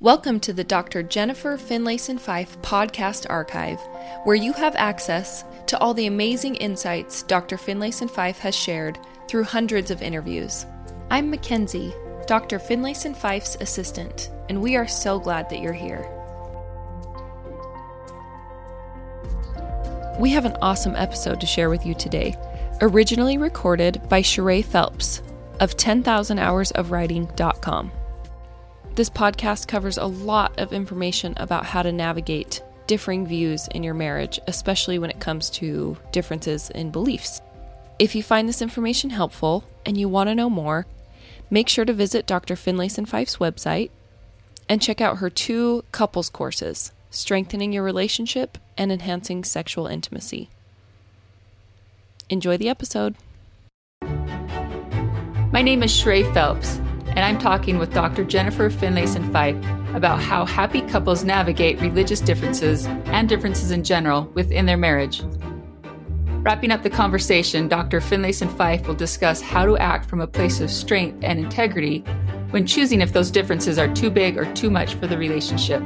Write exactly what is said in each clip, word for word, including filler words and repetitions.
Welcome to the Doctor Jennifer Finlayson Fife podcast archive, where you have access to all the amazing insights Doctor Finlayson Fife has shared through hundreds of interviews. I'm Mackenzie, Doctor Finlayson Fife's assistant, and we are so glad that you're here. We have an awesome episode to share with you today, originally recorded by Sheree Phelps of ten thousand hours of writing dot com. This podcast covers a lot of information about how to navigate differing views in your marriage, especially when it comes to differences in beliefs. If you find this information helpful and you want to know more, make sure to visit Doctor Finlayson Fife's website and check out her two couples courses, Strengthening Your Relationship and Enhancing Sexual Intimacy. Enjoy the episode. My name is Sheree Phelps, and I'm talking with Doctor Jennifer Finlayson Fife about how happy couples navigate religious differences and differences in general within their marriage. Wrapping up the conversation, Doctor Finlayson Fife will discuss how to act from a place of strength and integrity when choosing if those differences are too big or too much for the relationship.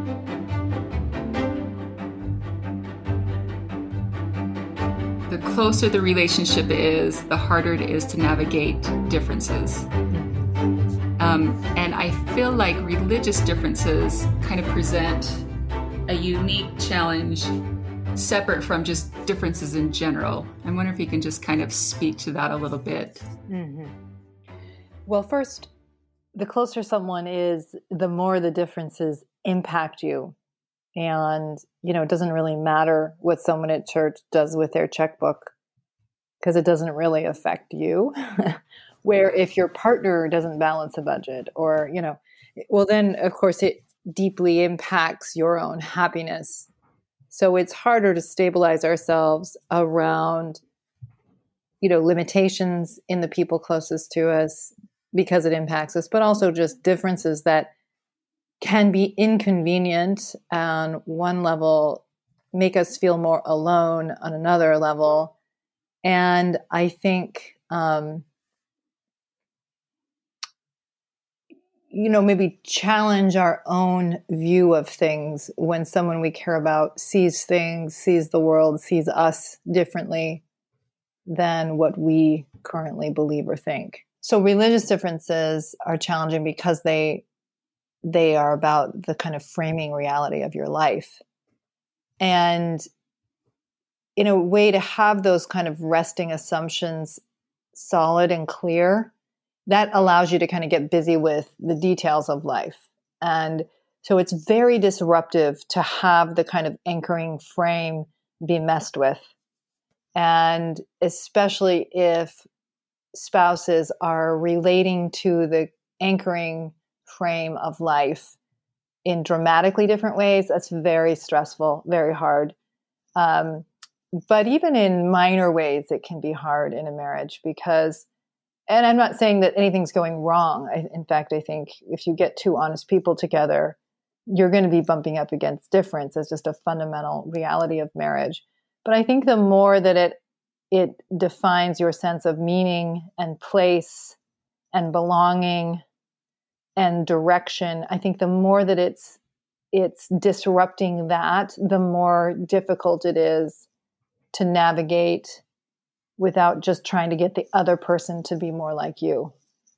The closer the relationship is, the harder it is to navigate differences. Um, and I feel like religious differences kind of present a unique challenge separate from just differences in general. I wonder if you can just kind of speak to that a little bit. Mm-hmm. Well, first, the closer someone is, the more the differences impact you. And, you know, it doesn't really matter what someone at church does with their checkbook because it doesn't really affect you. Where if your partner doesn't balance a budget or, you know, well, then, of course, it deeply impacts your own happiness. So it's harder to stabilize ourselves around, you know, limitations in the people closest to us because it impacts us, but also just differences that can be inconvenient on one level, make us feel more alone on another level. And I think, um, you know, maybe challenge our own view of things when someone we care about sees things, sees the world, sees us differently than what we currently believe or think. So religious differences are challenging because they they are about the kind of framing reality of your life. And in a way to have those kind of resting assumptions solid and clear, that allows you to kind of get busy with the details of life. And so it's very disruptive to have the kind of anchoring frame be messed with. And especially if spouses are relating to the anchoring frame of life in dramatically different ways, that's very stressful, very hard. Um, but even in minor ways, it can be hard in a marriage because and I'm not saying that anything's going wrong. I, in fact, I think if you get two honest people together, you're going to be bumping up against difference as just a fundamental reality of marriage. But I think the more that it it defines your sense of meaning and place and belonging and direction, I think the more that it's it's disrupting that, the more difficult it is to navigate without just trying to get the other person to be more like you.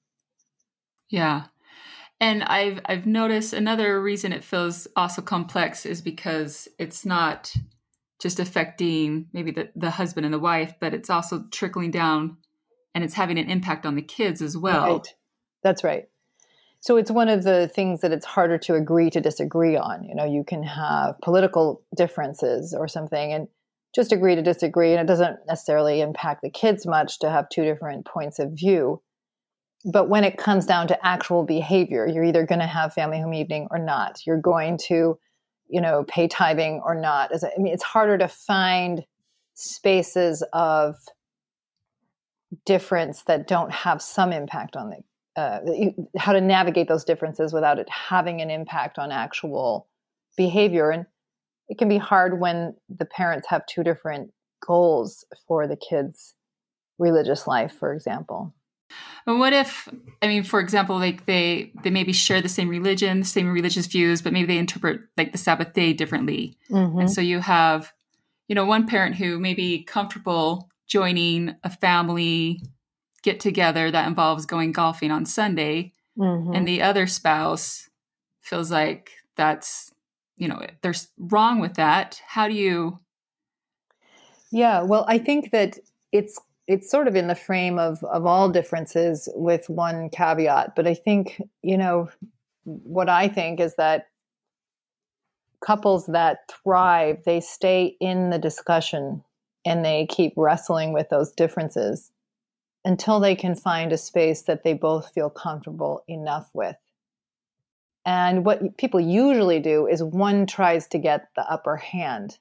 Yeah. And I've I've noticed another reason it feels also complex is because it's not just affecting maybe the, the husband and the wife, but it's also trickling down and it's having an impact on the kids as well. Right. That's right. So it's one of the things that it's harder to agree to disagree on. You know, you can have political differences or something and just agree to disagree, and it doesn't necessarily impact the kids much to have two different points of view. But when it comes down to actual behavior, you're either going to have family home evening or not. You're going to, you know, pay tithing or not. As I mean, it's harder to find spaces of difference that don't have some impact on the, uh, how to navigate those differences without it having an impact on actual behavior. And it can be hard when the parents have two different goals for the kids' religious life, for example. And what if, I mean, for example, like they they maybe share the same religion, same religious views, but maybe they interpret like the Sabbath day differently. Mm-hmm. And so you have, you know, one parent who may be comfortable joining a family get together that involves going golfing on Sunday, Mm-hmm. and the other spouse feels like that's, you know, there's wrong with that. How do you? Yeah, well, I think that it's it's sort of in the frame of of all differences with one caveat, but I think, you know, what I think is that couples that thrive, they stay in the discussion and they keep wrestling with those differences until they can find a space that they both feel comfortable enough with. And what people usually do is one tries to get the upper hand.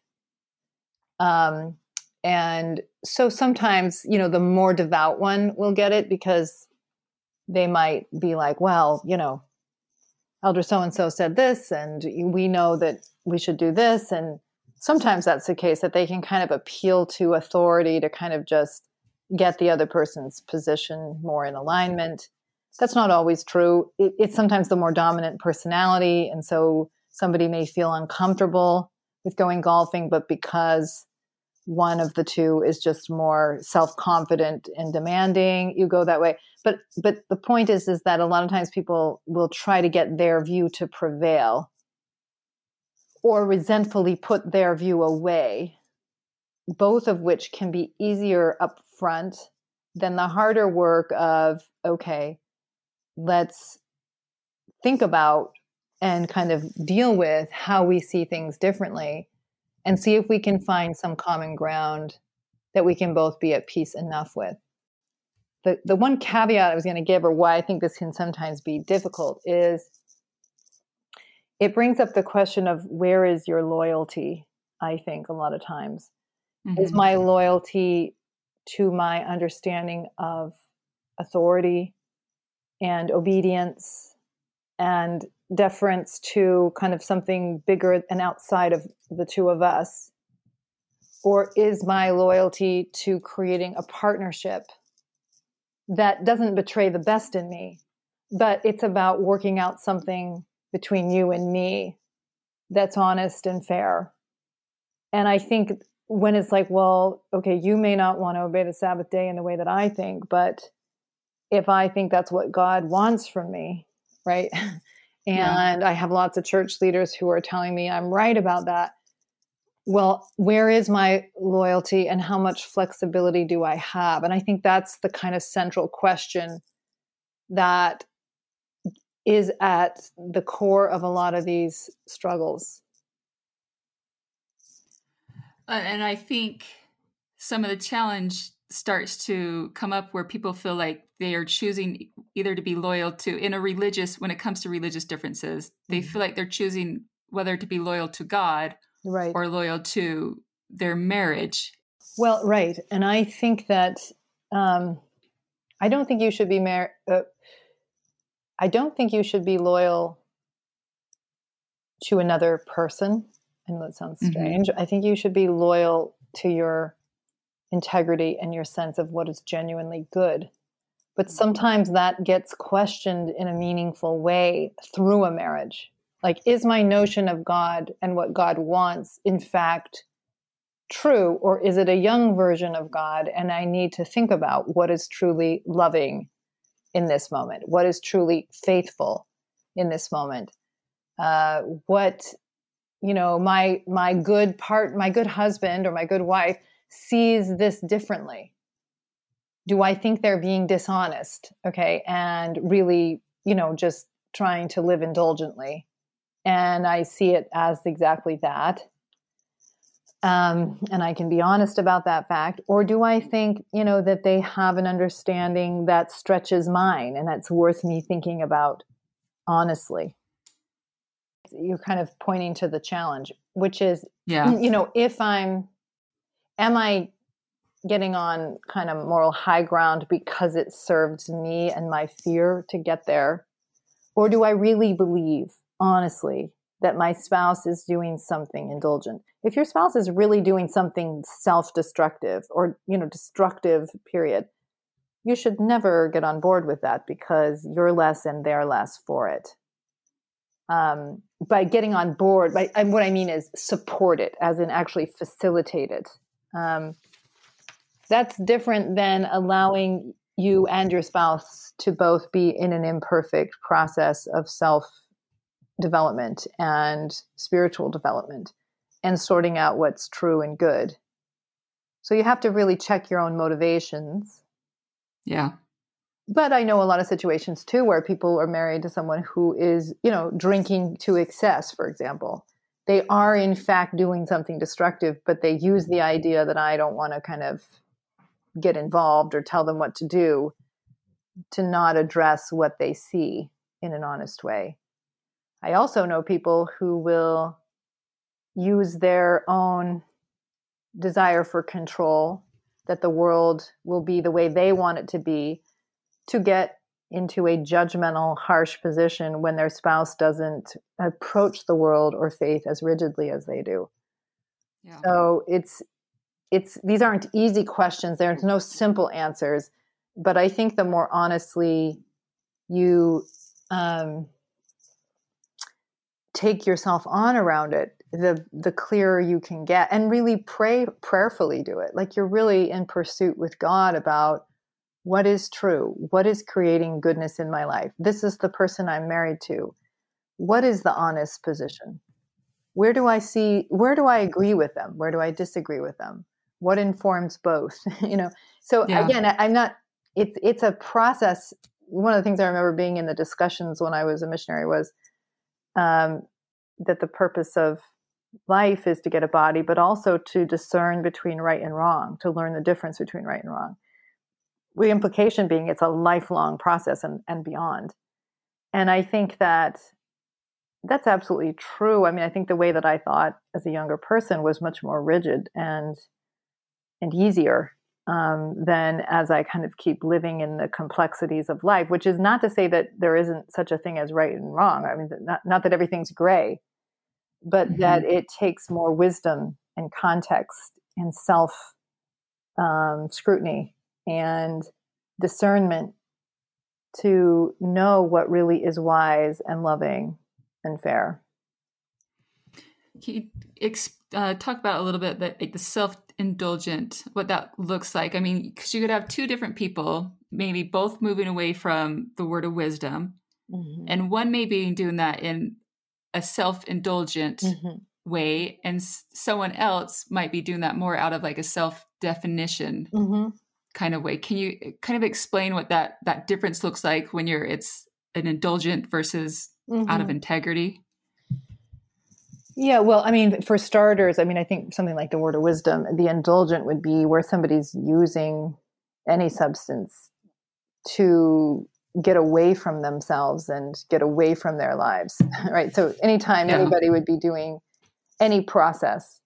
Um, and so sometimes, you know, the more devout one will get it because they might be like, well, you know, Elder so-and-so said this, and we know that we should do this. And sometimes that's the case, that they can kind of appeal to authority to kind of just get the other person's position more in alignment. That's not always true. It, it's sometimes the more dominant personality. And so somebody may feel uncomfortable with going golfing, but because one of the two is just more self-confident and demanding, you go that way. But but the point is, is that a lot of times people will try to get their view to prevail or resentfully put their view away, both of which can be easier up front than the harder work of, okay, let's think about and kind of deal with how we see things differently and see if we can find some common ground that we can both be at peace enough with. The the one caveat I was going to give, or why I think this can sometimes be difficult, is it brings up the question of where is your loyalty, I think, a lot of times. Mm-hmm. Is my loyalty to my understanding of authority and obedience and deference to kind of something bigger and outside of the two of us? Or is my loyalty to creating a partnership that doesn't betray the best in me, but it's about working out something between you and me that's honest and fair? And I think when it's like, well, okay, you may not want to obey the Sabbath day in the way that I think, but if I think that's what God wants from me, right? And yeah. I have lots of church leaders who are telling me I'm right about that. Well, where is my loyalty and how much flexibility do I have? And I think that's the kind of central question that is at the core of a lot of these struggles. Uh, and I think some of the challenge starts to come up where people feel like they are choosing either to be loyal to, in a religious, when it comes to religious differences, they mm-hmm. feel like they're choosing whether to be loyal to God, right, or loyal to their marriage. Well, right. And I think that um, I don't think you should be married. Uh, I don't think you should be loyal to another person. I know that sounds strange. Mm-hmm. I think you should be loyal to your integrity and your sense of what is genuinely good. But sometimes that gets questioned in a meaningful way through a marriage. Like, is my notion of God and what God wants, in fact, true? Or is it a young version of God? And I need to think about what is truly loving in this moment, what is truly faithful in this moment, uh, what, you know, my my good part, my good husband or my good wife sees this differently. Do I think they're being dishonest? Okay, and really, you know, just trying to live indulgently, and I see it as exactly that. Um, and I can be honest about that fact. Or do I think, you know, that they have an understanding that stretches mine and that's worth me thinking about honestly? You're kind of pointing to the challenge, which is, yeah. you know, if I'm, am I getting on kind of moral high ground because it serves me and my fear to get there? Or do I really believe, honestly, that my spouse is doing something indulgent? If your spouse is really doing something self-destructive or, you know, destructive, period, you should never get on board with that because you're less and they're less for it. Um, by getting on board, by, and what I mean is support it, as in actually facilitate it. Um, that's different than allowing you and your spouse to both be in an imperfect process of self-development and spiritual development and sorting out what's true and good. So you have to really check your own motivations. Yeah. But I know a lot of situations too where people are married to someone who is, you know, drinking to excess, for example. They are in fact doing something destructive, but they use the idea that I don't want to kind of get involved or tell them what to do to not address what they see in an honest way. I also know people who will use their own desire for control, that the world will be the way they want it to be, to get into a judgmental, harsh position when their spouse doesn't approach the world or faith as rigidly as they do. Yeah. So it's, it's, these aren't easy questions. There's no simple answers, but I think the more honestly you um, take yourself on around it, the the clearer you can get, and really pray, prayerfully do it. Like you're really in pursuit with God about what is true, what is creating goodness in my life. This is the person I'm married to. What is the honest position? Where do I see, where do I agree with them? Where do I disagree with them? What informs both? you know, so yeah. Again, I, I'm not, it's, it's a process. One of the things I remember being in the discussions when I was a missionary was um, that the purpose of life is to get a body, but also to discern between right and wrong, to learn the difference between right and wrong. The implication being it's a lifelong process and, and beyond. And I think that that's absolutely true. I mean, I think the way that I thought as a younger person was much more rigid and and easier um, than as I kind of keep living in the complexities of life, which is not to say that there isn't such a thing as right and wrong. I mean, not, not that everything's gray, but mm-hmm. that it takes more wisdom and context and self um, scrutiny and discernment to know what really is wise and loving and fair. Can you ex- uh, talk about a little bit that like the self-indulgent, what that looks like? I mean, because you could have two different people, maybe both moving away from the word of wisdom, mm-hmm. and one may be doing that in a self-indulgent mm-hmm. way, and s- someone else might be doing that more out of like a self-definition mm-hmm. kind of way. Can you kind of explain what that that difference looks like when you're it's an indulgent versus mm-hmm. out of integrity? Yeah, well, I mean, for starters, I mean, I think something like the word of wisdom, the indulgent would be where somebody's using any substance to get away from themselves and get away from their lives, right? So anytime yeah. anybody would be doing any process,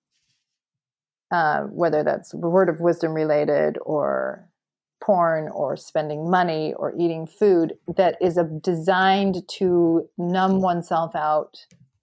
uh, whether that's word of wisdom related or porn or spending money or eating food that is a, designed to numb oneself out,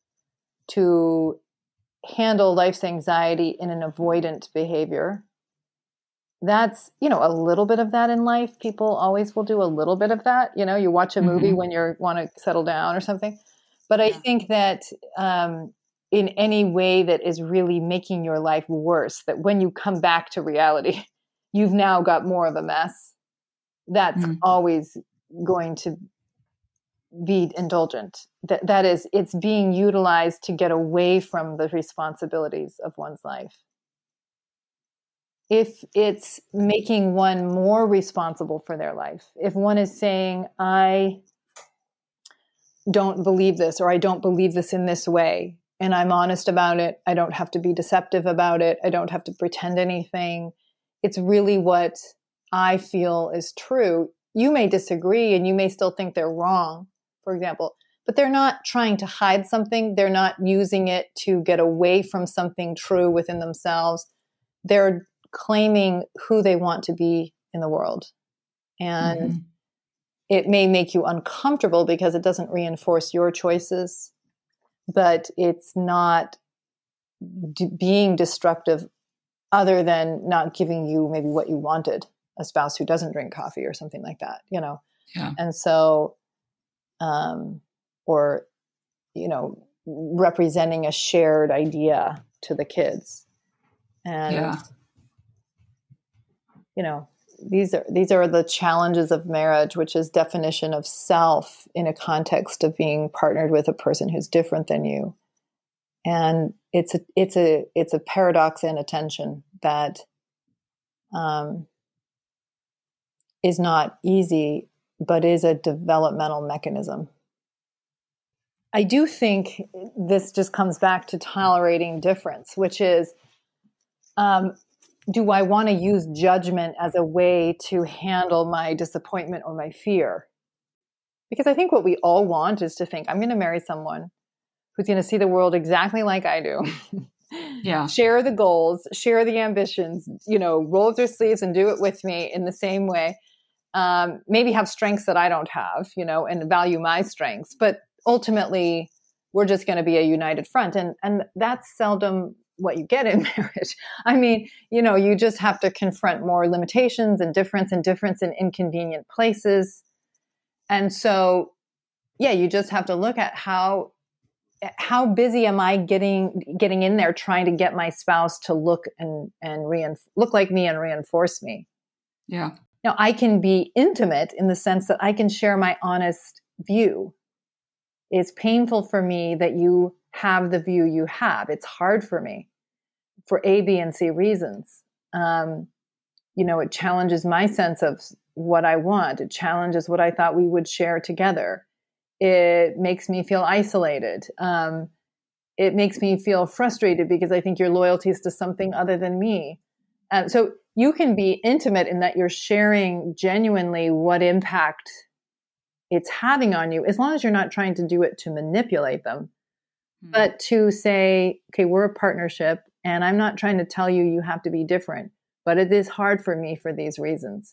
to handle life's anxiety in an avoidant behavior. That's, you know, a little bit of that in life. People always will do a little bit of that. You know, you watch a movie mm-hmm. when you want to settle down or something. But I yeah. think that um, in any way that is really making your life worse, that when you come back to reality, you've now got more of a mess. That's mm-hmm. always going to be indulgent. That that is, it's being utilized to get away from the responsibilities of one's life. If it's making one more responsible for their life, if one is saying, I don't believe this, or I don't believe this in this way, and I'm honest about it, I don't have to be deceptive about it, I don't have to pretend anything, it's really what I feel is true. You may disagree and you may still think they're wrong, for example, but they're not trying to hide something. They're not using it to get away from something true within themselves. They're claiming who they want to be in the world. And mm-hmm. it may make you uncomfortable because it doesn't reinforce your choices, but it's not d- being destructive other than not giving you maybe what you wanted a spouse who doesn't drink coffee or something like that, you know? Yeah. And so, um, or, you know, representing a shared idea to the kids. And, Yeah. you know, these are, these are the challenges of marriage, which is definition of self in a context of being partnered with a person who's different than you. And it's a, it's a, it's a paradox and a tension that, um, is not easy, but is a developmental mechanism. I do think this just comes back to tolerating difference, which is, um, do I want to use judgment as a way to handle my disappointment or my fear? Because I think what we all want is to think, I'm going to marry someone who's going to see the world exactly like I do. Yeah. Share the goals, share the ambitions, you know, roll up their sleeves and do it with me in the same way. Um, maybe have strengths that I don't have, you know, and value my strengths. But ultimately, we're just going to be a united front. And, and that's seldom what you get in marriage. I mean, you know, you just have to confront more limitations and difference and difference in inconvenient places. And so, yeah, you just have to look at how how busy am I getting getting in there trying to get my spouse to look and and reinf- look like me and reinforce me. Yeah. Now, I can be intimate in the sense that I can share my honest view. It's painful for me that you have the view you have. It's hard for me for A, B, and C reasons. Um, you know, it challenges my sense of what I want. It challenges what I thought we would share together. It makes me feel isolated. Um, it makes me feel frustrated because I think your loyalty is to something other than me. Um, so you can be intimate in that you're sharing genuinely what impact it's having on you, as long as you're not trying to do it to manipulate them, mm-hmm. but to say, okay, we're a partnership and I'm not trying to tell you you have to be different, but it is hard for me for these reasons.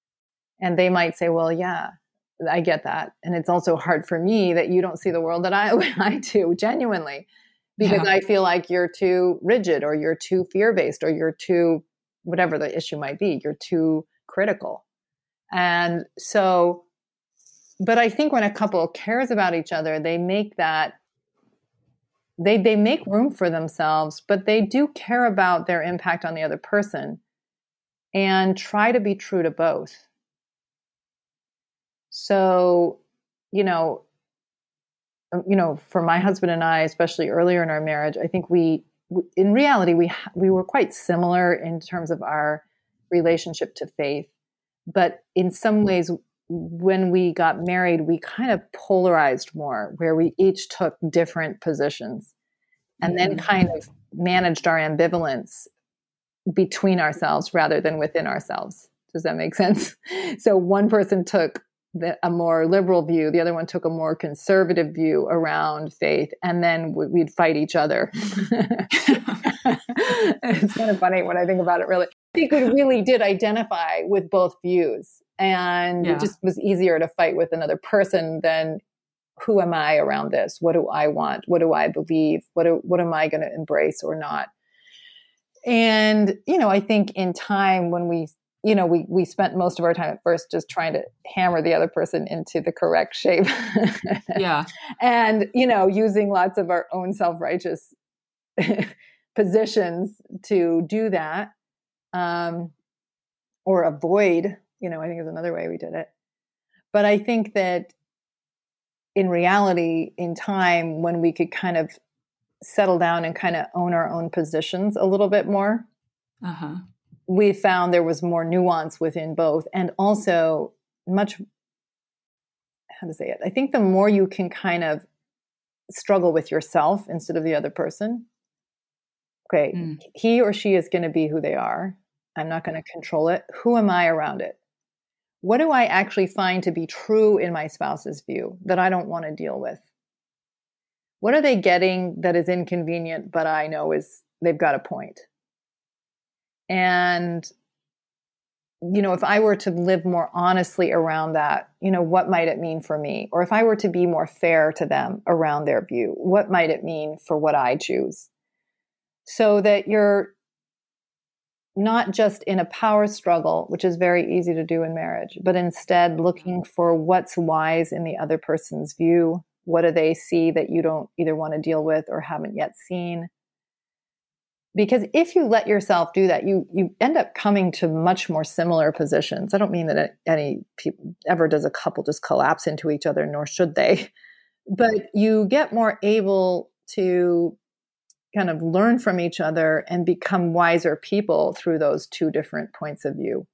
And they might say, well, yeah, I get that. And it's also hard for me that you don't see the world that I, I do, genuinely, because yeah. I feel like you're too rigid or you're too fear-based or you're too, whatever the issue might be, you're too critical. And so, but I think when a couple cares about each other, they make that, they they make room for themselves, but they do care about their impact on the other person and try to be true to both. So, you know, you know, for my husband and I, especially earlier in our marriage, I think we, in reality, we we were quite similar in terms of our relationship to faith. But in some ways, when we got married, we kind of polarized more, where we each took different positions and mm-hmm. then kind of managed our ambivalence between ourselves rather than within ourselves. Does that make sense? So one person took the, a more liberal view, the other one took a more conservative view around faith, and then we'd fight each other. It's kind of funny when I think about it, really. I think we really did identify with both views, and yeah. it just was easier to fight with another person than who am I around this? What do I want? What do I believe? What do, what am I going to embrace or not? And, you know, I think in time when we, you know, we, we spent most of our time at first just trying to hammer the other person into the correct shape. Yeah. And, you know, using lots of our own self-righteous positions to do that. Um, or avoid, you know, I think is another way we did it. But I think that in reality, in time, when we could kind of settle down and kind of own our own positions a little bit more, uh-huh. we found there was more nuance within both. And also much, how to say it? I think the more you can kind of struggle with yourself instead of the other person. Okay, mm. he or she is going to be who they are. I'm not going to control it. Who am I around it? What do I actually find to be true in my spouse's view that I don't want to deal with? What are they getting that is inconvenient, but I know is they've got a point? And, you know, if I were to live more honestly around that, you know, what might it mean for me? Or if I were to be more fair to them around their view, what might it mean for what I choose? So that you're not just in a power struggle, which is very easy to do in marriage, but instead looking for what's wise in the other person's view. What do they see that you don't either want to deal with or haven't yet seen? Because if you let yourself do that, you you end up coming to much more similar positions. I don't mean that any people ever does a couple just collapse into each other, nor should they. But you get more able to kind of learn from each other and become wiser people through those two different points of view.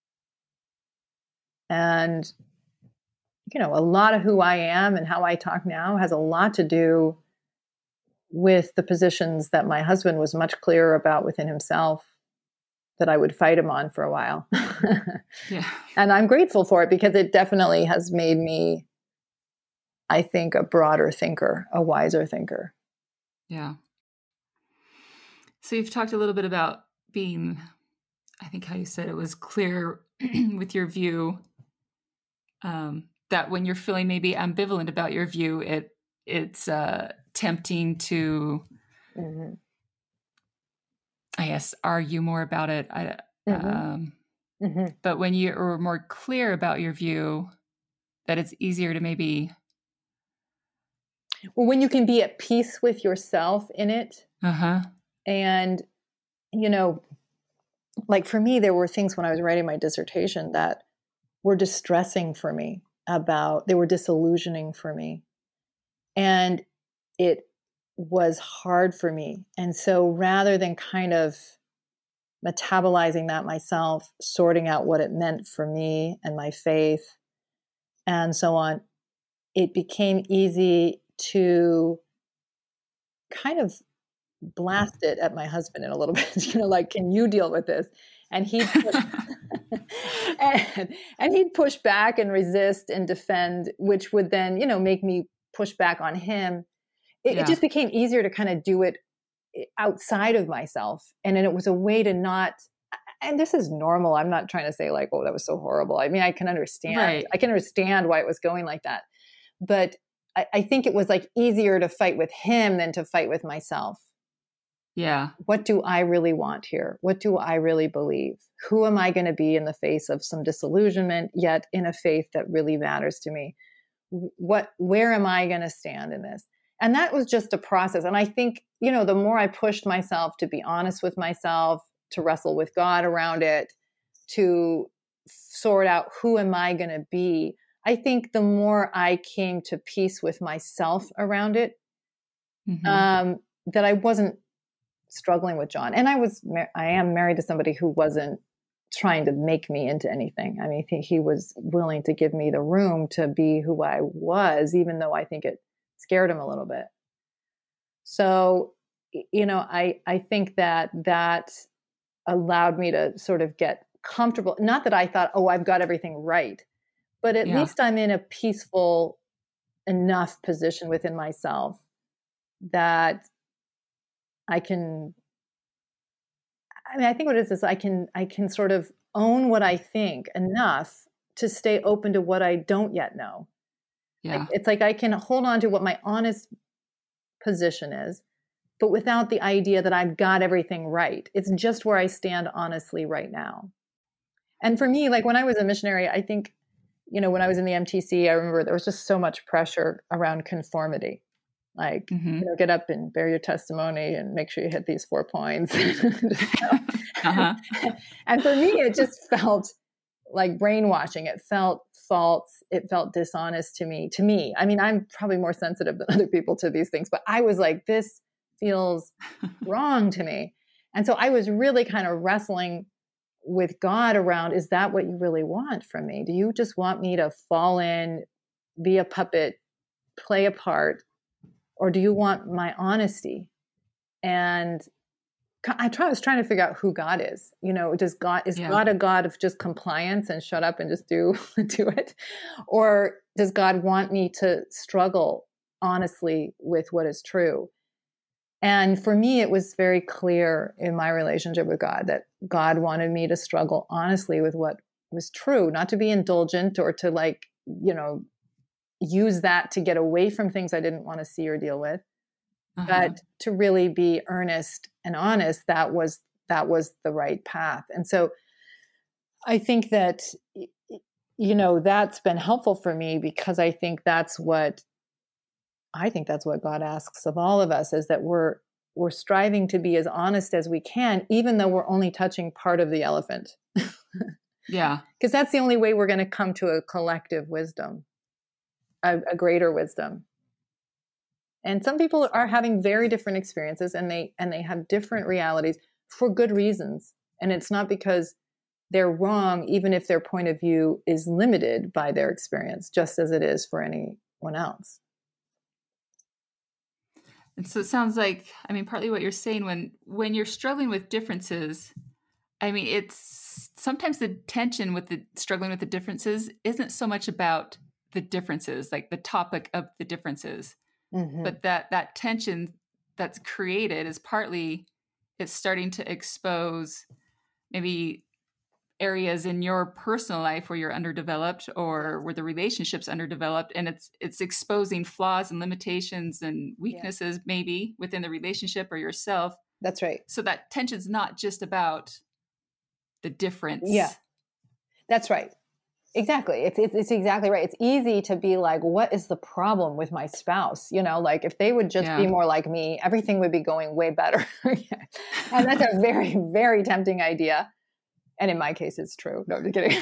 And, you know, a lot of who I am and how I talk now has a lot to do with the positions that my husband was much clearer about within himself that I would fight him on for a while. Yeah. And I'm grateful for it because it definitely has made me, I think, a broader thinker, a wiser thinker. Yeah. So you've talked a little bit about being, I think how you said it was clear with your view, um, that when you're feeling maybe ambivalent about your view, it it's uh, tempting to, mm-hmm. I guess, argue more about it. I, mm-hmm. Um, mm-hmm. But when you're more clear about your view, that it's easier to maybe... Well, when you can be at peace with yourself in it. Uh-huh. And, you know, like for me, there were things when I was writing my dissertation that were distressing for me about, they were disillusioning for me. And it was hard for me. And so rather than kind of metabolizing that myself, sorting out what it meant for me and my faith and so on, it became easy to kind of blast it at my husband in a little bit, you know, like, can you deal with this? And he'd push, and, and he'd push back and resist and defend, which would then, you know, make me push back on him. It, yeah. it just became easier to kind of do it outside of myself. And then it was a way to not, and this is normal. I'm not trying to say like, oh, that was so horrible. I mean, I can understand, right. I can understand why it was going like that. But I, I think it was like easier to fight with him than to fight with myself. Yeah. What do I really want here? What do I really believe? Who am I going to be in the face of some disillusionment, yet in a faith that really matters to me? What, where am I going to stand in this? And that was just a process. And I think, you know, the more I pushed myself to be honest with myself, to wrestle with God around it, to sort out who am I going to be, I think the more I came to peace with myself around it, mm-hmm. um, that I wasn't struggling with John. And I was, I am married to somebody who wasn't trying to make me into anything. I mean, he, he was willing to give me the room to be who I was, even though I think it scared him a little bit. So, you know, I, I think that that allowed me to sort of get comfortable. Not that I thought, oh, I've got everything right, but at yeah. least I'm in a peaceful enough position within myself that I can, I mean, I think what it is is I can, I can sort of own what I think enough to stay open to what I don't yet know. Yeah. Like, it's like I can hold on to what my honest position is, but without the idea that I've got everything right. It's just where I stand honestly right now. And for me, like when I was a missionary, I think, you know, when I was in the M T C, I remember there was just so much pressure around conformity. Like, mm-hmm. you know, get up and bear your testimony and make sure you hit these four points. uh-huh. And for me, it just felt like brainwashing. It felt false. It felt dishonest to me, to me. I mean, I'm probably more sensitive than other people to these things, but I was like, this feels wrong to me. And so I was really kind of wrestling with God around, is that what you really want from me? Do you just want me to fall in, be a puppet, play a part? Or do you want my honesty? And I, try, I was trying to figure out who God is. You know, does God is yeah. God a God of just compliance and shut up and just do do it, or does God want me to struggle honestly with what is true? And for me, it was very clear in my relationship with God that God wanted me to struggle honestly with what was true, not to be indulgent or to like, you know, use that to get away from things I didn't want to see or deal with, uh-huh. but to really be earnest and honest. That was that was the right path. And so I think that, you know, that's been helpful for me, because I think that's what, I think that's what God asks of all of us, is that we're, we're striving to be as honest as we can, even though we're only touching part of the elephant. Yeah. Because that's the only way we're going to come to a collective wisdom, a, a greater wisdom. And some people are having very different experiences, and they, and they have different realities for good reasons. And it's not because they're wrong, even if their point of view is limited by their experience, just as it is for anyone else. And so it sounds like, I mean, partly what you're saying, when, when you're struggling with differences, I mean, it's sometimes the tension with the struggling with the differences isn't so much about the differences, like the topic of the differences, mm-hmm. but that, that tension that's created is partly, it's starting to expose maybe areas in your personal life where you're underdeveloped, or where the relationship's underdeveloped, and it's it's exposing flaws and limitations and weaknesses, yeah. maybe within the relationship or yourself. That's right. So that tension's not just about the difference. Yeah, that's right. Exactly. It's, it's it's exactly right. It's easy to be like, what is the problem with my spouse? You know, like if they would just yeah. be more like me, everything would be going way better. And that's a very, very tempting idea. And in my case, it's true. No, I'm just kidding.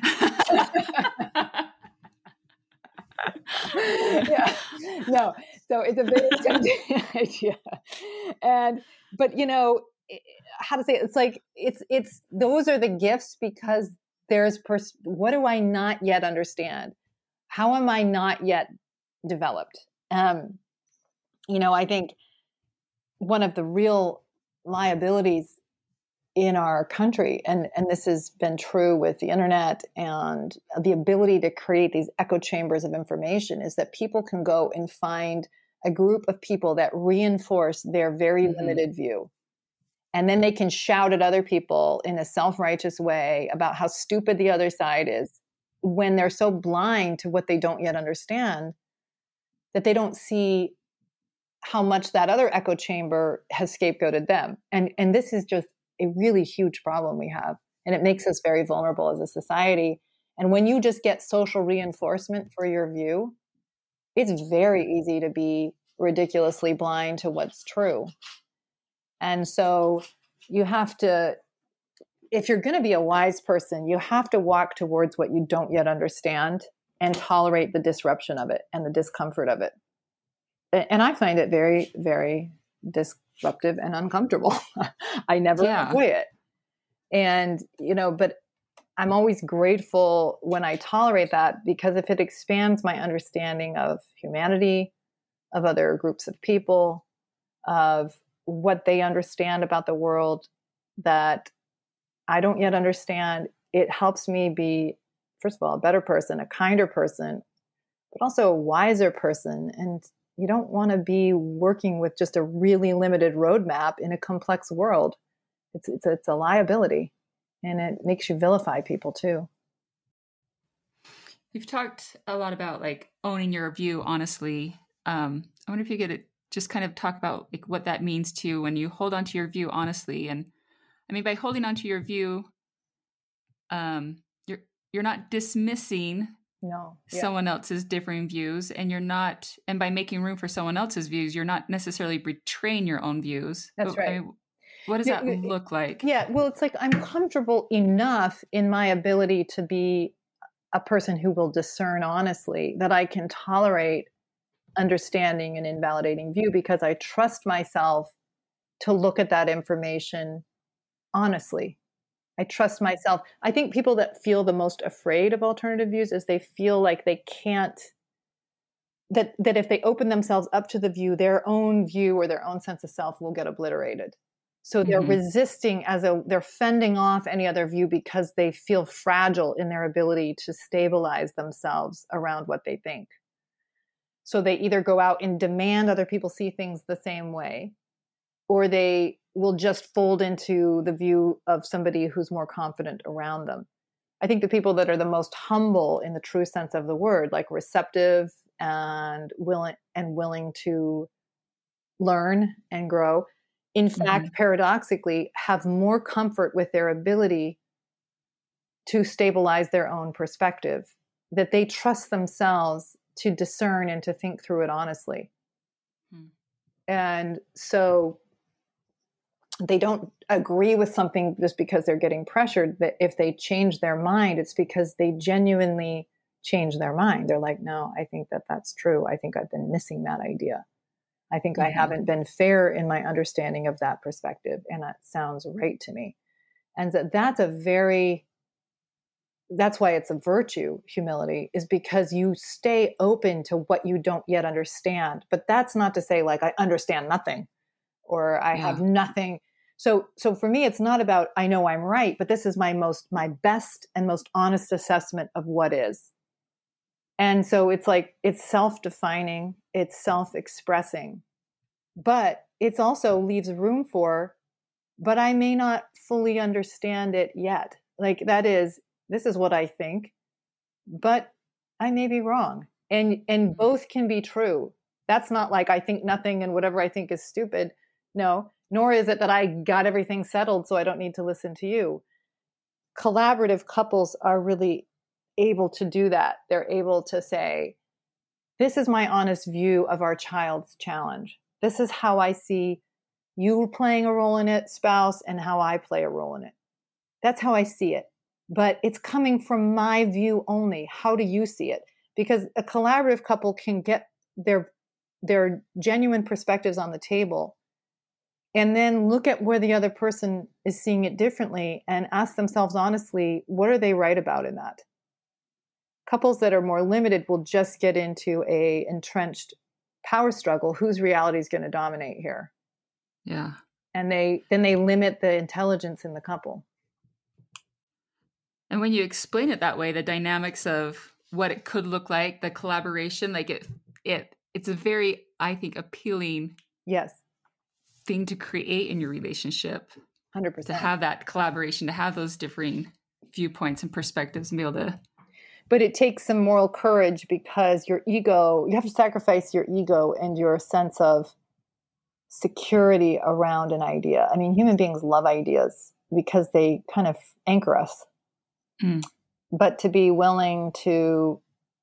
Yeah. No. So it's a very tempting idea. And, but you know, how to say it? It's like, it's, it's, those are the gifts, because there's, pers- what do I not yet understand? How am I not yet developed? Um, you know, I think one of the real liabilities in our country, and, and this has been true with the internet and the ability to create these echo chambers of information, is that people can go and find a group of people that reinforce their very mm-hmm. limited view. And then they can shout at other people in a self-righteous way about how stupid the other side is, when they're so blind to what they don't yet understand, that they don't see how much that other echo chamber has scapegoated them. And, and this is just a really huge problem we have. And it makes us very vulnerable as a society. And when you just get social reinforcement for your view, it's very easy to be ridiculously blind to what's true. And so you have to, if you're going to be a wise person, you have to walk towards what you don't yet understand and tolerate the disruption of it and the discomfort of it. And I find it very, very disruptive and uncomfortable. I never yeah. enjoy it. And, you know, but I'm always grateful when I tolerate that, because if it expands my understanding of humanity, of other groups of people, of what they understand about the world that I don't yet understand, it helps me be, first of all, a better person, a kinder person, but also a wiser person. And you don't want to be working with just a really limited roadmap in a complex world. It's it's a, it's a liability, and it makes you vilify people too. You've talked a lot about like owning your view honestly. Um, I wonder if you could just kind of talk about like what that means to you when you hold on to your view honestly. And I mean, by holding on to your view, um, you're you're not dismissing no yeah. someone else's differing views, and you're not, and by making room for someone else's views, you're not necessarily betraying your own views. That's but, right. I mean, what does that look like? Yeah, well, it's like I'm comfortable enough in my ability to be a person who will discern honestly, that I can tolerate understanding and invalidating view, because I trust myself to look at that information honestly. I trust myself. I think people that feel the most afraid of alternative views is they feel like they can't, that, that if they open themselves up to the view, their own view or their own sense of self will get obliterated. So they're mm-hmm. resisting as a, they're fending off any other view because they feel fragile in their ability to stabilize themselves around what they think. So they either go out and demand other people see things the same way, or they will just fold into the view of somebody who's more confident around them. I think the people that are the most humble in the true sense of the word, like receptive and willing and willing to learn and grow, in fact, mm-hmm. paradoxically, have more comfort with their ability to stabilize their own perspective, that they trust themselves to discern and to think through it honestly. Hmm. And so they don't agree with something just because they're getting pressured. That if they change their mind, it's because they genuinely change their mind. They're like, no, I think that that's true. I think I've been missing that idea. I think mm-hmm. I haven't been fair in my understanding of that perspective. And that sounds right to me. And that that's a very, that's why it's a virtue, humility, is because you stay open to what you don't yet understand. But that's not to say like, I understand nothing or I yeah. have nothing. So, so for me, it's not about, I know I'm right, but this is my most, my best and most honest assessment of what is. And so it's like, it's self-defining, it's self-expressing, but it's also leaves room for, but I may not fully understand it yet. Like that is, this is what I think, but I may be wrong. And, and both can be true. That's not like I think nothing and whatever I think is stupid. No, nor is it that I got everything settled, so I don't need to listen to you. Collaborative couples are really able to do that. They're able to say, this is my honest view of our child's challenge. This is how I see you playing a role in it, spouse, and how I play a role in it. That's how I see it. But it's coming from my view only. How do you see it? Because a collaborative couple can get their, their genuine perspectives on the table and then look at where the other person is seeing it differently and ask themselves honestly, what are they right about in that? Couples that are more limited will just get into a entrenched power struggle. Whose reality is going to dominate here? Yeah. And they then they limit the intelligence in the couple. And when you explain it that way, the dynamics of what it could look like, the collaboration, like it, it, it's a very, I think, appealing yes. thing to create in your relationship. one hundred percent. To have that collaboration, to have those differing viewpoints and perspectives and be able to. But it takes some moral courage because your ego, you have to sacrifice your ego and your sense of security around an idea. I mean, human beings love ideas because they kind of anchor us. Mm. But to be willing to,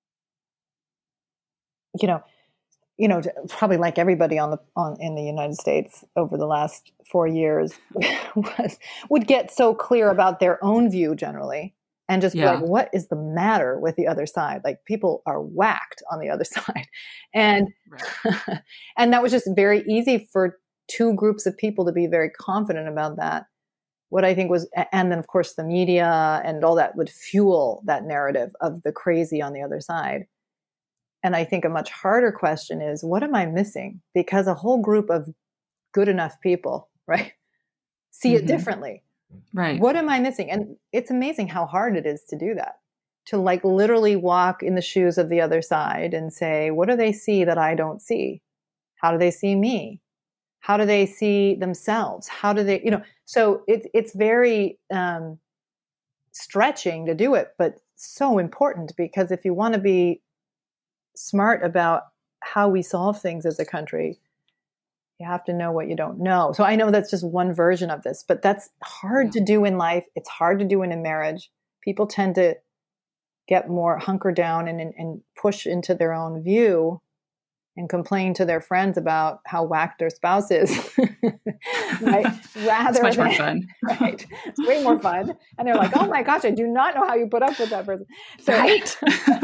you know, you know, probably like everybody on the on in the United States over the last four years was, would get so clear about their own view generally. And just yeah. be like, what is the matter with the other side? Like people are whacked on the other side. And, right. and that was just very easy for two groups of people to be very confident about that. What I think was, and then of course the media and all that would fuel that narrative of the crazy on the other side. And I think a much harder question is, what am I missing? Because a whole group of good enough people, right, see mm-hmm. it differently. Right. What am I missing? And it's amazing how hard it is to do that, to like literally walk in the shoes of the other side and say, what do they see that I don't see? How do they see me? How do they see themselves? How do they, you know, so it's, it's very um, stretching to do it, but so important because if you want to be smart about how we solve things as a country, you have to know what you don't know. So I know that's just one version of this, but that's hard yeah. to do in life. It's hard to do in a marriage. People tend to get more hunker down and, and push into their own view and complain to their friends about how whacked their spouse is. Right? Rather it's much than, more fun. Right. It's way more fun. And they're like, oh my gosh, I do not know how you put up with that person. So, right.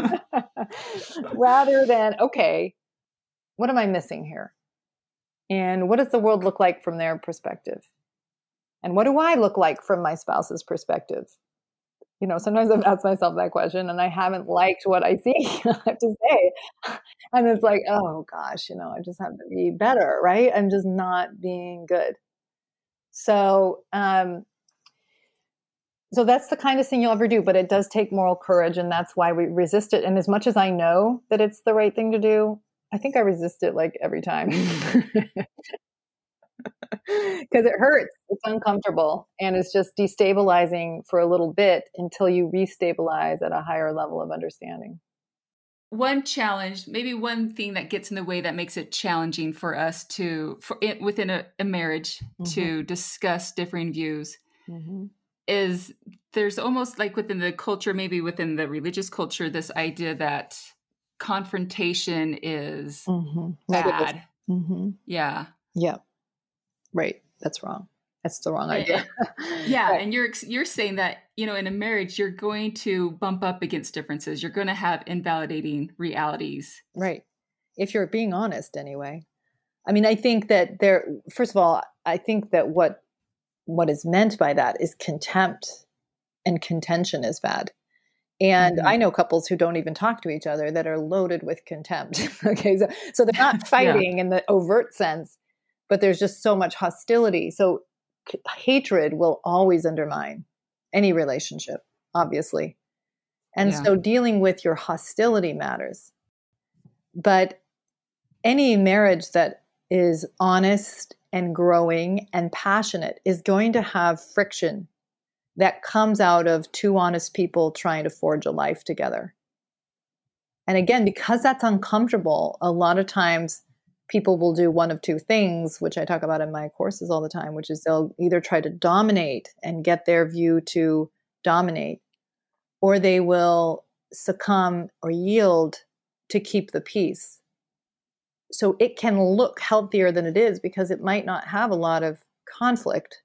rather than, okay, what am I missing here? And what does the world look like from their perspective? And what do I look like from my spouse's perspective? You know, sometimes I've asked myself that question and I haven't liked what I see, I have to say. And it's like, oh gosh, you know, I just have to be better, right? I'm just not being good. So, um, so that's the kindest thing you'll ever do, but it does take moral courage and that's why we resist it. And as much as I know that it's the right thing to do, I think I resist it like every time because it hurts. It's uncomfortable and it's just destabilizing for a little bit until you restabilize at a higher level of understanding. one challenge, maybe one thing that gets in the way that makes it challenging for us to, for it, within a, a marriage, mm-hmm. to discuss differing views, mm-hmm. is there's almost like within the culture, maybe within the religious culture, this idea that confrontation is mm-hmm. bad. Mm-hmm. Yeah. Yeah. Right. That's wrong. That's the wrong and, idea. yeah. Right. And you're, you're saying that, you know, in a marriage, you're going to bump up against differences. You're going to have invalidating realities. Right. If you're being honest anyway. I mean, I think that there, first of all, I think that what, what is meant by that is contempt, and contention is bad. And mm-hmm. I know couples who don't even talk to each other that are loaded with contempt. Okay. So, so they're not fighting yeah. in the overt sense, but there's just so much hostility. So c- hatred will always undermine any relationship, obviously. And yeah. so dealing with your hostility matters. But any marriage that is honest and growing and passionate is going to have friction that comes out of two honest people trying to forge a life together. And again, because that's uncomfortable, a lot of times people will do one of two things, which I talk about in my courses all the time, which is they'll either try to dominate and get their view to dominate, or they will succumb or yield to keep the peace. So it can look healthier than it is because it might not have a lot of conflict,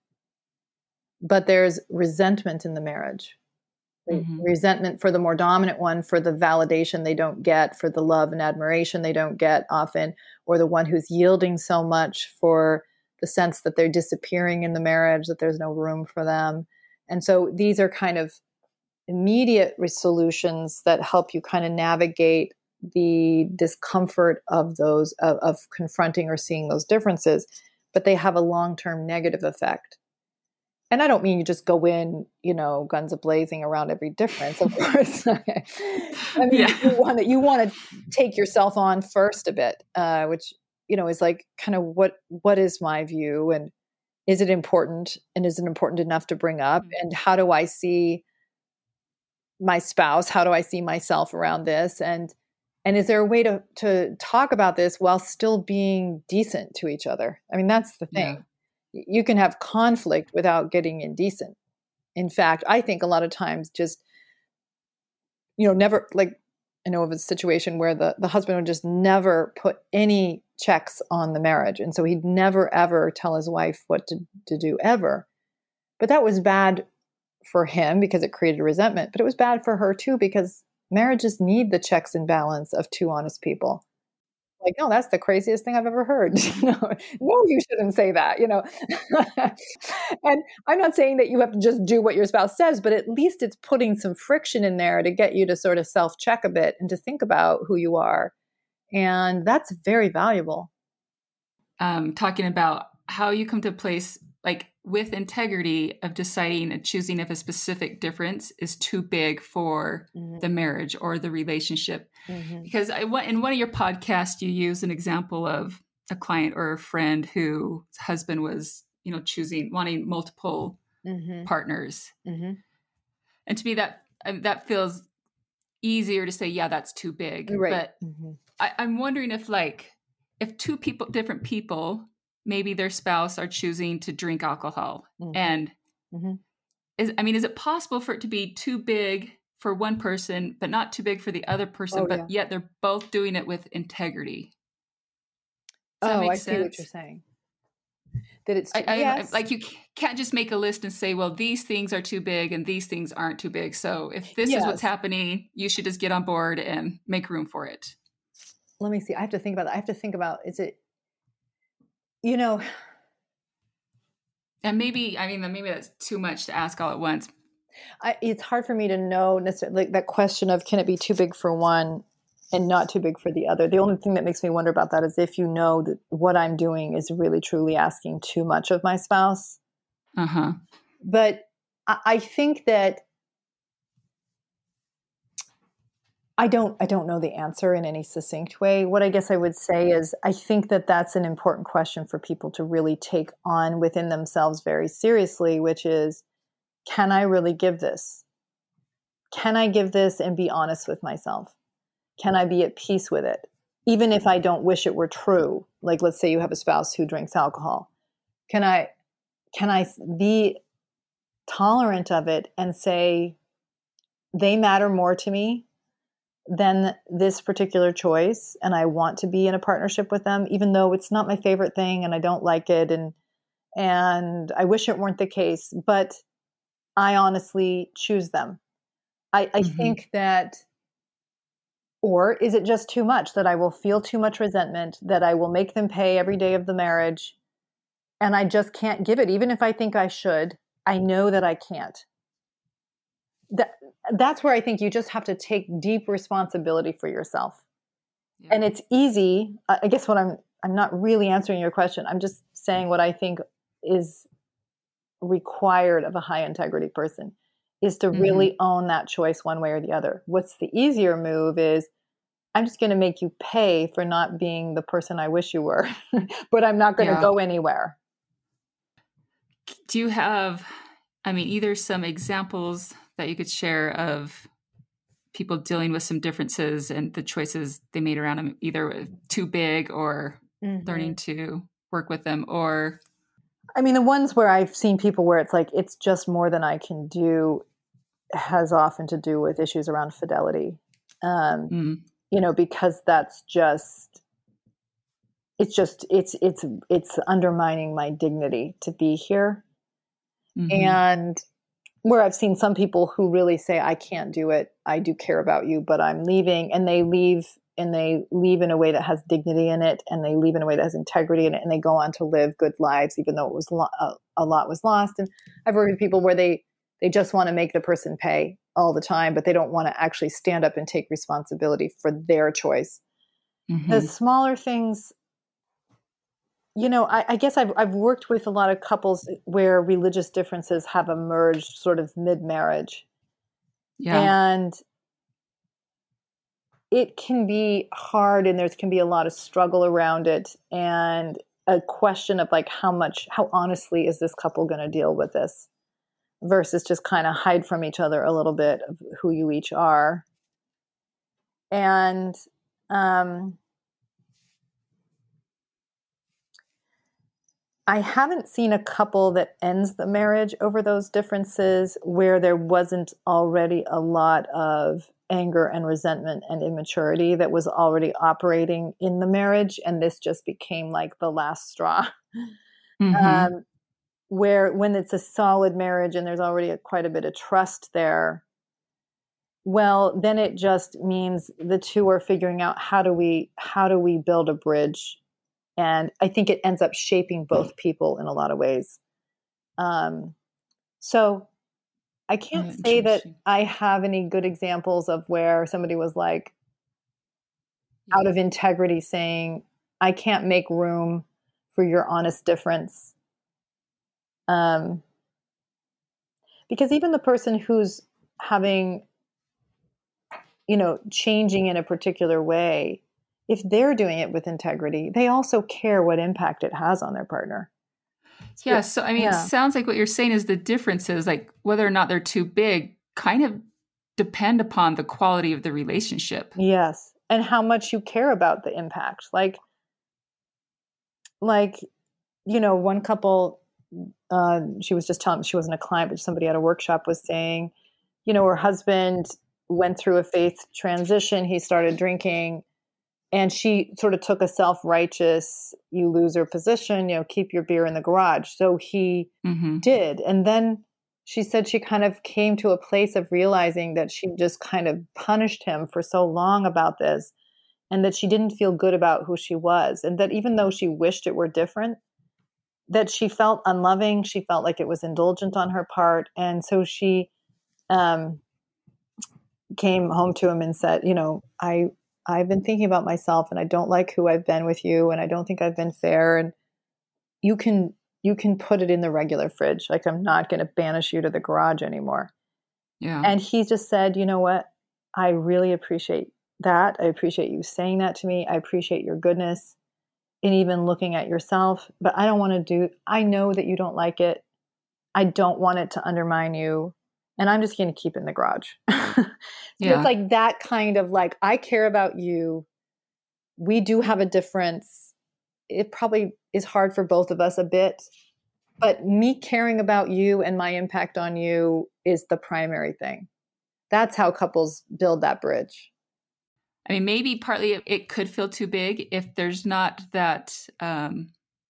but there's resentment in the marriage. Mm-hmm. Resentment for the more dominant one, for the validation they don't get, for the love and admiration they don't get often, or the one who's yielding so much for the sense that they're disappearing in the marriage, that there's no room for them. And so these are kind of immediate solutions that help you kind of navigate the discomfort of those, of, of confronting or seeing those differences, but they have a long-term negative effect. And I don't mean you just go in, you know, guns a-blazing around every difference, of course. Okay. I mean, yeah. you want to you want to take yourself on first a bit, uh, which, you know, is like kind of what what is my view, and is it important, and is it important enough to bring up, and how do I see my spouse? How do I see myself around this? And and is there a way to to talk about this while still being decent to each other? I mean, that's the thing. Yeah. You can have conflict without getting indecent. In fact, I think a lot of times just, you know, never, like, I know of a situation where the, the husband would just never put any checks on the marriage. And so he'd never, ever tell his wife what to, to do ever. But that was bad for him because it created resentment. But it was bad for her too, because marriages need the checks and balance of two honest people. Like, no, that's the craziest thing I've ever heard. no, no, you shouldn't say that, you know. And I'm not saying that you have to just do what your spouse says, but at least it's putting some friction in there to get you to sort of self-check a bit and to think about who you are. And that's very valuable. Um, talking about how you come to a place like with integrity of deciding and choosing if a specific difference is too big for mm-hmm. the marriage or the relationship. Mm-hmm. Because I in one of your podcasts, you use an example of a client or a friend whose husband was, you know, choosing, wanting multiple mm-hmm. partners. Mm-hmm. And to me, that that feels easier to say, yeah, that's too big. Right. But mm-hmm. I, I'm wondering if like, if two people, different people, maybe their spouse are choosing to drink alcohol. Mm-hmm. And mm-hmm. is, I mean, is it possible for it to be too big for one person, but not too big for the other person, oh, but yeah. yet they're both doing it with integrity? Does that oh, make I sense? See what you're saying. That it's, too, I, I, yes. I, like you can't just make a list and say, well, these things are too big and these things aren't too big. So if this yes. is what's happening, you should just get on board and make room for it. Let me see. I have to think about that. I have to think about, is it, you know, and maybe, I mean, maybe that's too much to ask all at once. I, it's hard for me to know necessarily, like that question of, can it be too big for one and not too big for the other? The only thing that makes me wonder about that is if you know that what I'm doing is really truly asking too much of my spouse. Uh-huh. But I, I think that I don't, I don't know the answer in any succinct way. What I guess I would say is I think that that's an important question for people to really take on within themselves very seriously, which is, can I really give this? Can I give this and be honest with myself? can I be at peace with it? Even if I don't wish it were true. Like, let's say you have a spouse who drinks alcohol. Can I, can I be tolerant of it and say, they matter more to me than this particular choice, and I want to be in a partnership with them, even though it's not my favorite thing and I don't like it, and and I wish it weren't the case, but I honestly choose them. I, I mm-hmm. think that, or is it just too much that I will feel too much resentment, that I will make them pay every day of the marriage, and I just can't give it, even if I think I should. I know that I can't. That that's where I think you just have to take deep responsibility for yourself. Yeah. And it's easy. I guess what I'm I'm not really answering your question. I'm just saying what I think is required of a high integrity person is to mm-hmm. really own that choice one way or the other. What's the easier move is, I'm just going to make you pay for not being the person I wish you were, but I'm not going to yeah. go anywhere. Do you have, I mean, either some examples that you could share of people dealing with some differences and the choices they made around them, either too big or mm-hmm. learning to work with them? Or, I mean, the ones where I've seen people where it's like, it's just more than I can do, has often to do with issues around fidelity. Um, mm-hmm. You know, because that's just, it's just, it's, it's, it's undermining my dignity to be here. Mm-hmm. And where I've seen some people who really say, I can't do it. I do care about you, but I'm leaving. And they leave and they leave in a way that has dignity in it. And they leave in a way that has integrity in it. And they go on to live good lives, even though it was lo- a, a lot was lost. And I've worked with people where they, they just want to make the person pay all the time, but they don't want to actually stand up and take responsibility for their choice. Mm-hmm. The smaller things, you know, I, I guess I've I've worked with a lot of couples where religious differences have emerged sort of mid-marriage. Yeah. And it can be hard, and there can be a lot of struggle around it, and a question of like, how much, how honestly is this couple going to deal with this versus just kind of hide from each other a little bit of who you each are. And, um, I haven't seen a couple that ends the marriage over those differences where there wasn't already a lot of anger and resentment and immaturity that was already operating in the marriage. And this just became like the last straw. Mm-hmm. Um, where when it's a solid marriage and there's already a, quite a bit of trust there, well, then it just means the two are figuring out how do we, how do we build a bridge. And I think it ends up shaping both people in a lot of ways. Um, so I can't oh, say that I have any good examples of where somebody was like yeah. out of integrity saying, I can't make room for your honest difference. Um, because even the person who's having, you know, changing in a particular way, if they're doing it with integrity, they also care what impact it has on their partner. Yeah. So, I mean, yeah. it sounds like what you're saying is the differences, like whether or not they're too big, kind of depend upon the quality of the relationship. Yes. And how much you care about the impact. Like, like, you know, one couple, uh, she was just telling me, she wasn't a client, but somebody at a workshop was saying, you know, her husband went through a faith transition. He started drinking. And she sort of took a self-righteous, you loser position, you know, keep your beer in the garage. So he mm-hmm. did. And then she said she kind of came to a place of realizing that she just kind of punished him for so long about this, and that she didn't feel good about who she was. And that even though she wished it were different, that she felt unloving. She felt like it was indulgent on her part. And so she um, came home to him and said, you know, I... I've been thinking about myself and I don't like who I've been with you and I don't think I've been fair, and you can you can put it in the regular fridge. Like, I'm not going to banish you to the garage anymore. Yeah. And he just said, you know what? I really appreciate that. I appreciate you saying that to me. I appreciate your goodness in even looking at yourself, but I don't want to do, I know that you don't like it. I don't want it to undermine you. and I'm just going to keep it in the garage. So Yeah. it's like that kind of like, I care about you. We do have a difference. It probably is hard for both of us a bit, but me caring about you and my impact on you is the primary thing. That's how couples build that bridge. I mean, maybe partly it, it could feel too big if there's not that, um,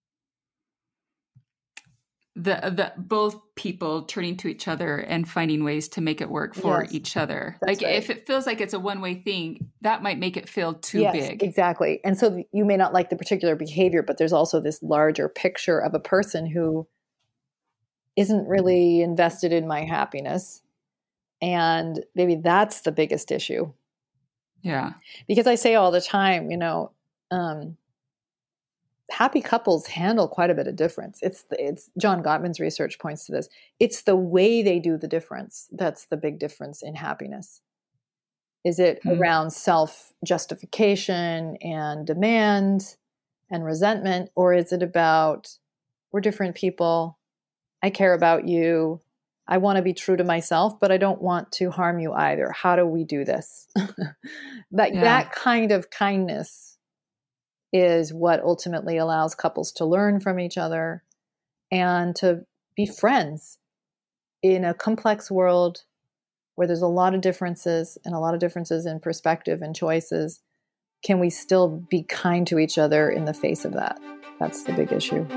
the the both people turning to each other and finding ways to make it work for Yes, each other. that's Like right. if it feels like it's a one-way thing, that might make it feel too Yes, big. exactly. And so you may not like the particular behavior, but there's also this larger picture of a person who isn't really invested in my happiness. And maybe that's the biggest issue. Yeah. Because I say all the time, you know, um, happy couples handle quite a bit of difference. It's the, it's John Gottman's research points to this. It's the way they do the difference that's the big difference in happiness. Is it Hmm. around self-justification and demand and resentment, or is it about we're different people, I care about you, I want to be true to myself, but I don't want to harm you either. How do we do this? That Yeah. that kind of kindness is what ultimately allows couples to learn from each other and to be friends in a complex world where there's a lot of differences and a lot of differences in perspective and choices. Can we still be kind to each other in the face of that? That's the big issue.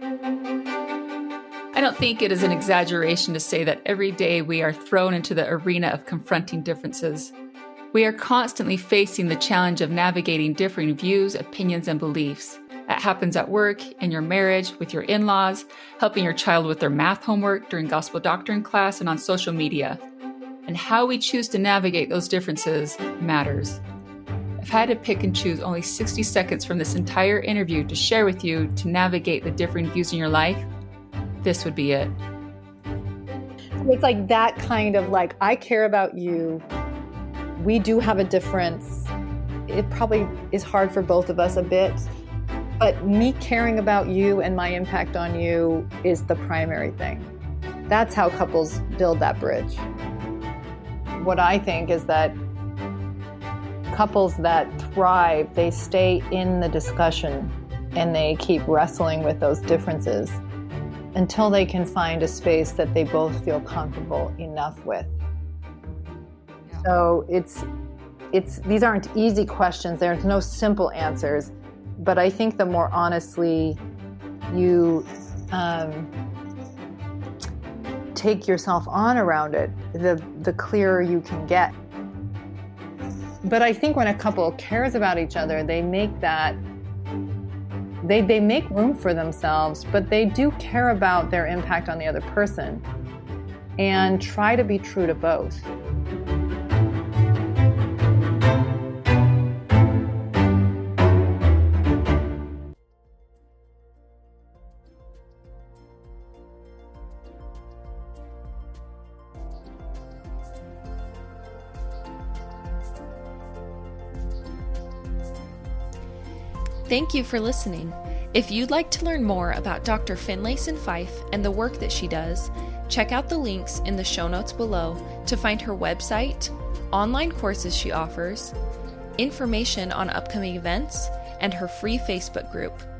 I don't think it is an exaggeration to say that every day we are thrown into the arena of confronting differences. We are constantly facing the challenge of navigating differing views, opinions, and beliefs. That happens at work, in your marriage, with your in-laws, helping your child with their math homework during gospel doctrine class, and on social media. And how we choose to navigate those differences matters. If I had to pick and choose only sixty seconds from this entire interview to share with you to navigate the differing views in your life, this would be it. It's like that kind of like, I care about you. We do have a difference. It probably is hard for both of us a bit, but me caring about you and my impact on you is the primary thing. That's how couples build that bridge. What I think is that couples that thrive, they stay in the discussion and they keep wrestling with those differences until they can find a space that they both feel comfortable enough with. Yeah. So it's, it's, these aren't easy questions. There's no simple answers, but I think the more honestly you um, take yourself on around it, the, the clearer you can get. But I think when a couple cares about each other, they make that, they, they make room for themselves, but they do care about their impact on the other person and try to be true to both. Thank you for listening. If you'd like to learn more about Doctor Finlayson Fife and the work that she does, check out the links in the show notes below to find her website, online courses she offers, information on upcoming events, and her free Facebook group.